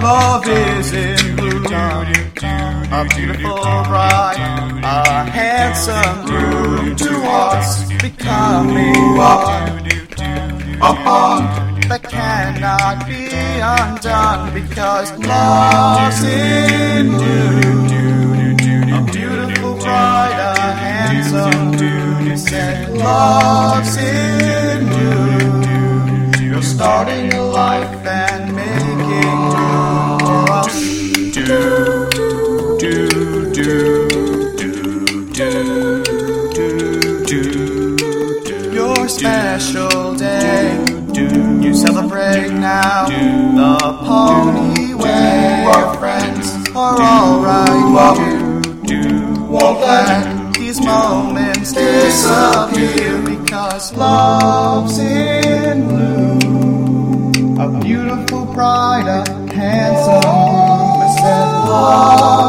Love is in bloom. A beautiful bride, a handsome groom, two hearts becoming one. A bond that cannot be undone because love's in bloom. A beautiful bride, a handsome groom. You said love's in bloom. You're starting a life and making room for us. Your special day, you celebrate now the pony way. Your friends are alright. You won't let these moments disappear because love's in bloom. A beautiful bride, a handsome groom, I said love.